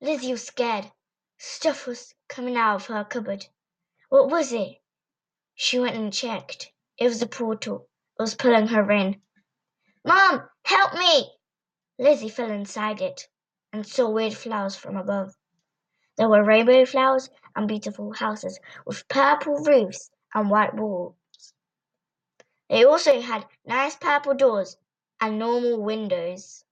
Lizzie was scared. Stuff was coming out of her cupboard. What was it? She went and checked. It was the portal. It was pulling her in. Mom, help me! Lizzie fell inside it and saw weird flowers from above. There were rainbow flowers and beautiful houses with purple roofs and white walls. They also had nice purple doors and normal windows.